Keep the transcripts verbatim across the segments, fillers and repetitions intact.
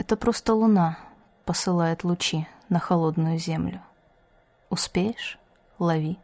Это просто луна посылает лучи на холодную землю. Успеешь — лови.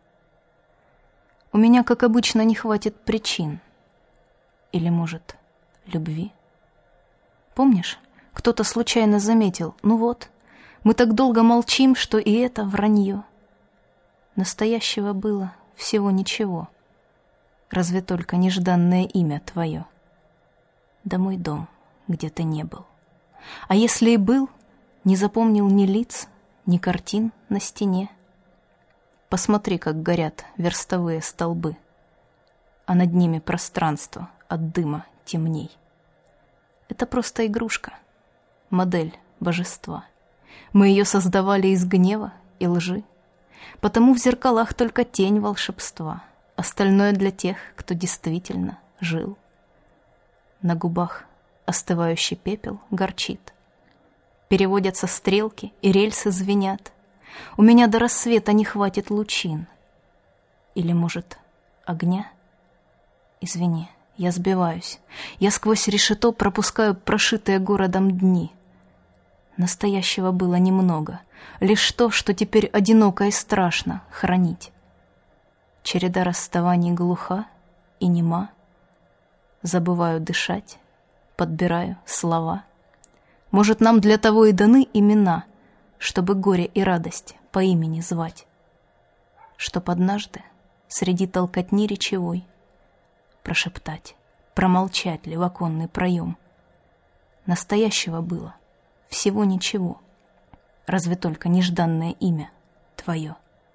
У меня, как обычно, не хватит причин. Или, может, любви? Помнишь, кто-то случайно заметил: ну вот, мы так долго молчим, что и это вранье. Настоящего было всего ничего, разве только нежданное имя твое. Да мой дом, где ты не был. А если и был, не запомнил ни лиц, ни картин на стене. Посмотри, как горят верстовые столбы, а над ними пространство от дыма темней. Это просто игрушка, модель божества. Мы ее создавали из гнева и лжи, потому в зеркалах только тень волшебства, остальное для тех, кто действительно жил. На губах остывающий пепел горчит, переводятся стрелки и рельсы звенят. У меня до рассвета не хватит лучин. Или, может, огня? Извини, я сбиваюсь. Я сквозь решето пропускаю прошитые городом дни. Настоящего было немного, лишь то, что теперь одиноко и страшно хранить. Череда расставаний глуха и нема. Забываю дышать, подбираю слова. Может, нам для того и даны имена, чтобы горе и радость по имени звать, чтоб однажды среди толкотни речевой прошептать, промолчать ли в оконный проем. Настоящего было всего ничего, разве только нежданное имя твое.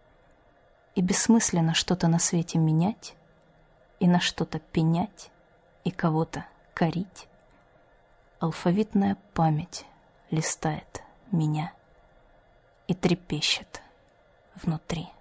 И бессмысленно что-то на свете менять, и на что-то пенять, и кого-то корить. Алфавитная память листает меня и трепещет внутри.